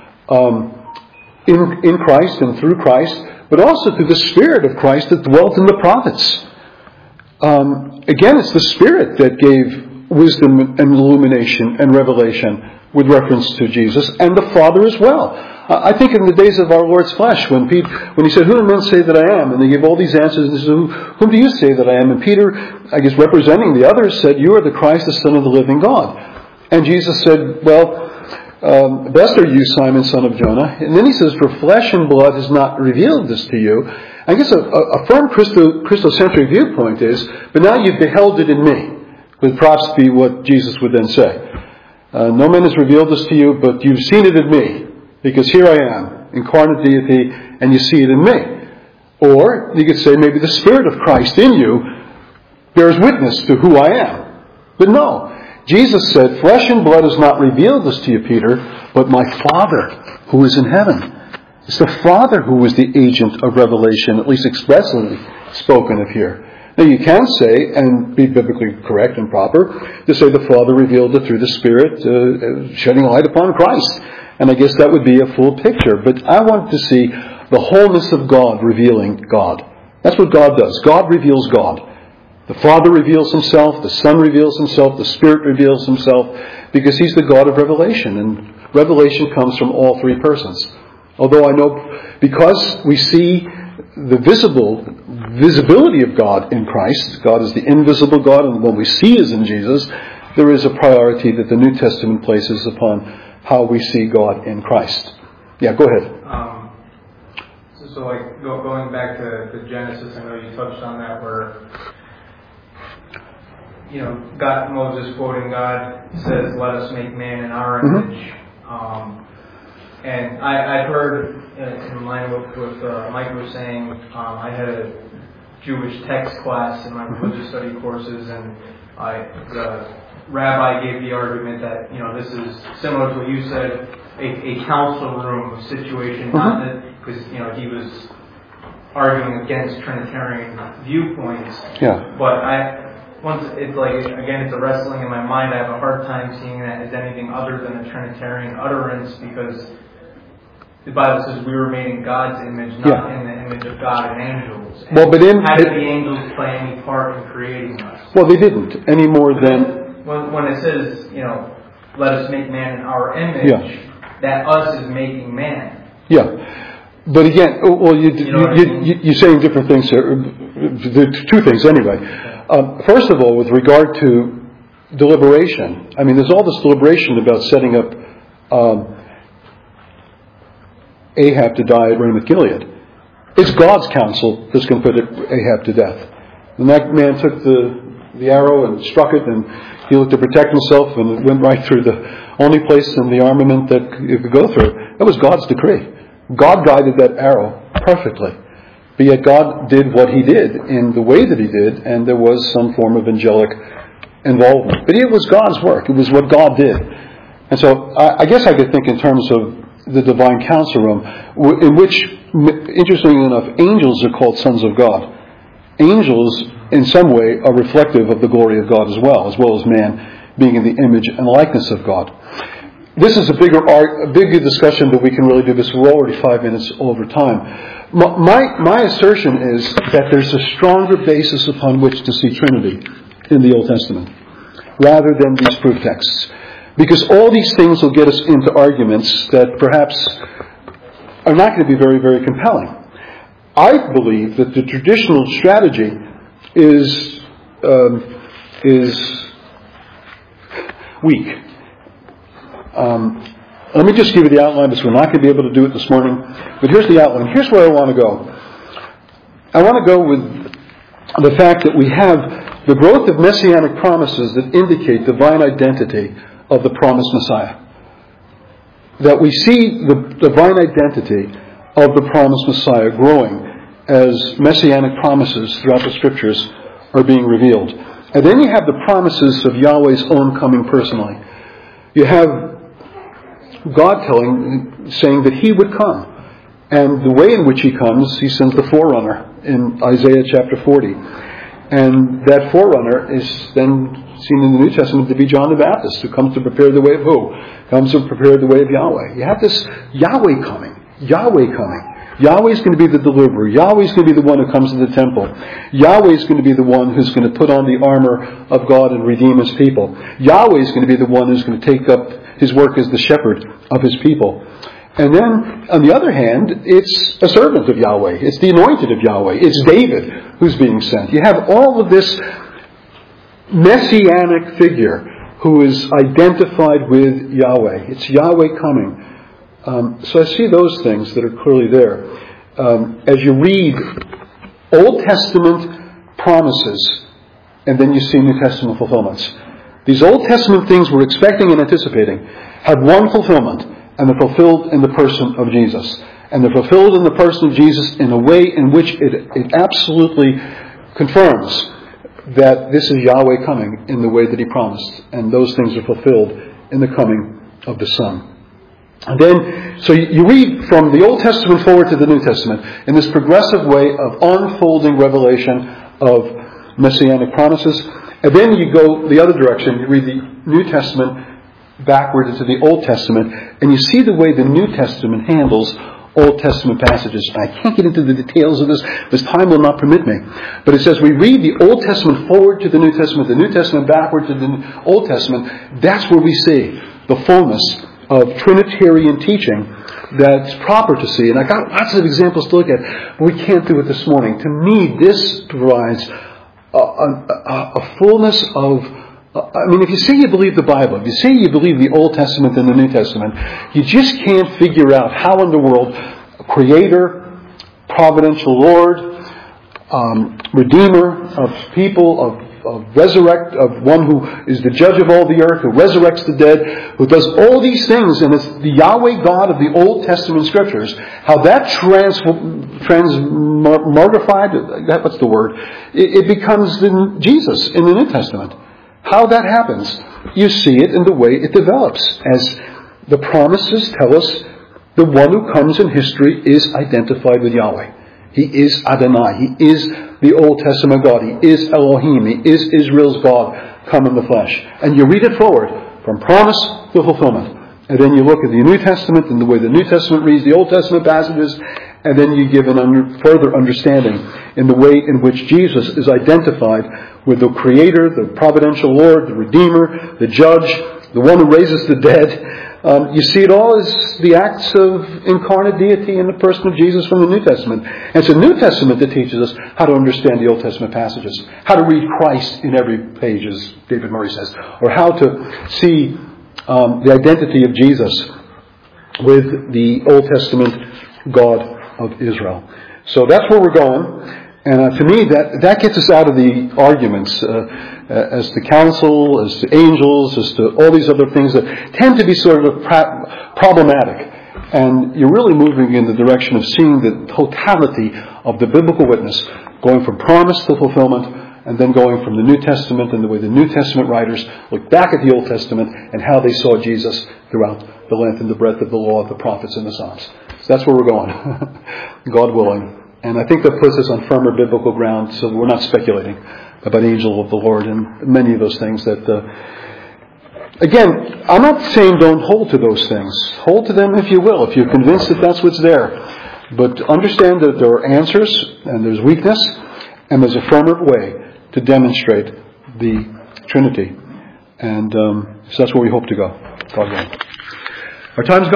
in Christ and through Christ, but also through the Spirit of Christ that dwelt in the prophets. Again, it's the Spirit that gave wisdom and illumination and revelation with reference to Jesus, and the Father as well. I think in the days of our Lord's flesh, when He said, "Who do men say that I am?" and they gave all these answers, and they said, "Whom do you say that I am?" And Peter, I guess representing the others, said, "You are the Christ, the Son of the living God." And Jesus said, "Well, blessed are you, Simon, son of Jonah." And then He says, "For flesh and blood has not revealed this to you." I guess a firm Christocentric viewpoint is, "But now you've beheld it in me," would perhaps be what Jesus would then say. "No man has revealed this to you, but you've seen it in me, because here I am, incarnate deity, and you see it in me." Or you could say maybe the Spirit of Christ in you bears witness to who I am. But no, Jesus said, "Flesh and blood has not revealed this to you, Peter, but my Father who is in heaven." It's the Father who is the agent of revelation, at least expressly spoken of here. Now you can say, and be biblically correct and proper, to say the Father revealed it through the Spirit, shedding light upon Christ. And I guess that would be a full picture. But I want to see the wholeness of God revealing God. That's what God does. God reveals God. The Father reveals Himself, the Son reveals Himself, the Spirit reveals Himself, because He's the God of revelation. And revelation comes from all three persons. Although I know, because we see the visible visibility of God in Christ. God is the invisible God, and the one we see is in Jesus. There is a priority that the New Testament places upon how we see God in Christ. Yeah, go ahead. So like going back to Genesis, I know you touched on that where, God, Moses quoting God says, "Let us make man in our image." And I've heard, in line with what Mike was saying, I had a Jewish text class in my religious study courses, and the rabbi gave the argument that, this is similar to what you said, a council room situation, not that, because, he was arguing against Trinitarian viewpoints. Yeah. But it's like, again, it's a wrestling in my mind. I have a hard time seeing that as anything other than a Trinitarian utterance, because the Bible says we were made in God's image, not in the image of God and angels. And well, but how did the angels play any part in creating us? Well, they didn't, any more than... When it says, let us make man in our image, that us is making man. Yeah. But again, well, you're saying different things here. Two things anyway. First of all, with regard to deliberation, I mean, there's all this deliberation about setting up Ahab to die at Ramoth-Gilead. It's God's counsel that's going to put Ahab to death. And that man took the arrow and struck it, and he looked to protect himself, and it went right through the only place in the armament that it could go through. That was God's decree. God guided that arrow perfectly. But yet God did what he did in the way that he did, and there was some form of angelic involvement. But it was God's work. It was what God did. And so I guess I could think in terms of the divine council room, in which, interestingly enough, angels are called sons of God. Angels, in some way, are reflective of the glory of God as well as man being in the image and likeness of God. This is a bigger discussion, but we can really do this. We're already 5 minutes over time. My assertion is that there's a stronger basis upon which to see Trinity in the Old Testament, rather than these proof texts. Because all these things will get us into arguments that perhaps are not going to be very, very compelling. I believe that the traditional strategy is weak. Let me just give you the outline, because we're not going to be able to do it this morning. But here's the outline. Here's where I want to go. I want to go with the fact that we have the growth of messianic promises that indicate divine identity of the promised Messiah. That we see the divine identity of the promised Messiah growing as messianic promises throughout the Scriptures are being revealed. And then you have the promises of Yahweh's own coming personally. You have God saying that He would come. And the way in which He comes, He sends the forerunner in Isaiah chapter 40. And that forerunner is then seen in the New Testament to be John the Baptist, who comes to prepare the way of who? Comes to prepare the way of Yahweh. You have this Yahweh coming. Yahweh is going to be the deliverer. Yahweh is going to be the one who comes to the temple. Yahweh is going to be the one who's going to put on the armor of God and redeem His people. Yahweh is going to be the one who's going to take up His work as the shepherd of His people. And then, on the other hand, it's a servant of Yahweh. It's the anointed of Yahweh. It's David who's being sent. You have all of this messianic figure who is identified with Yahweh. It's Yahweh coming. So I see those things that are clearly there. As you read Old Testament promises, and then you see New Testament fulfillments. These Old Testament things we're expecting and anticipating have one fulfillment, and they're fulfilled in the person of Jesus. And they're fulfilled in the person of Jesus in a way in which it absolutely confirms that this is Yahweh coming in the way that He promised. And those things are fulfilled in the coming of the Son. And then, so you read from the Old Testament forward to the New Testament in this progressive way of unfolding revelation of messianic promises. And then you go the other direction. You read the New Testament backward into the Old Testament, and you see the way the New Testament handles Old Testament passages. And I can't get into the details of this. This time will not permit me. But it says we read the Old Testament forward to the New Testament backward to the Old Testament. That's where we see the fullness of Trinitarian teaching that's proper to see. And I got lots of examples to look at, but we can't do it this morning. To me, this provides a fullness of... if you say you believe the Bible, if you say you believe the Old Testament and the New Testament, you just can't figure out how in the world a Creator, Providential Lord, Redeemer of people, of one who is the judge of all the earth, who resurrects the dead, who does all these things, and it's the Yahweh God of the Old Testament Scriptures, how that what's the word? It becomes Jesus in the New Testament. How that happens, you see it in the way it develops. As the promises tell us, the one who comes in history is identified with Yahweh. He is Adonai. He is the Old Testament God. He is Elohim. He is Israel's God come in the flesh. And you read it forward from promise to fulfillment. And then you look at the New Testament and the way the New Testament reads the Old Testament passages, and then you give further understanding in the way in which Jesus is identified with the Creator, the Providential Lord, the Redeemer, the Judge, the one who raises the dead. You see it all as the acts of incarnate deity in the person of Jesus from the New Testament. And it's the New Testament that teaches us how to understand the Old Testament passages, how to read Christ in every page, as David Murray says, or how to see the identity of Jesus with the Old Testament God of Israel. So that's where we're going. And to me, that gets us out of the arguments as to council, as to angels, as to all these other things that tend to be sort of problematic. And you're really moving in the direction of seeing the totality of the biblical witness, going from promise to fulfillment, and then going from the New Testament and the way the New Testament writers look back at the Old Testament and how they saw Jesus throughout the length and the breadth of the law of the prophets and the Psalms. So that's where we're going, God willing. And I think that puts us on firmer biblical ground, so we're not speculating about angel of the Lord and many of those things that... Again, I'm not saying don't hold to those things. Hold to them if you will, if you're convinced that that's what's there. But understand that there are answers, and there's weakness, and there's a firmer way to demonstrate the Trinity. And so that's where we hope to go. God willing. Our time's gone.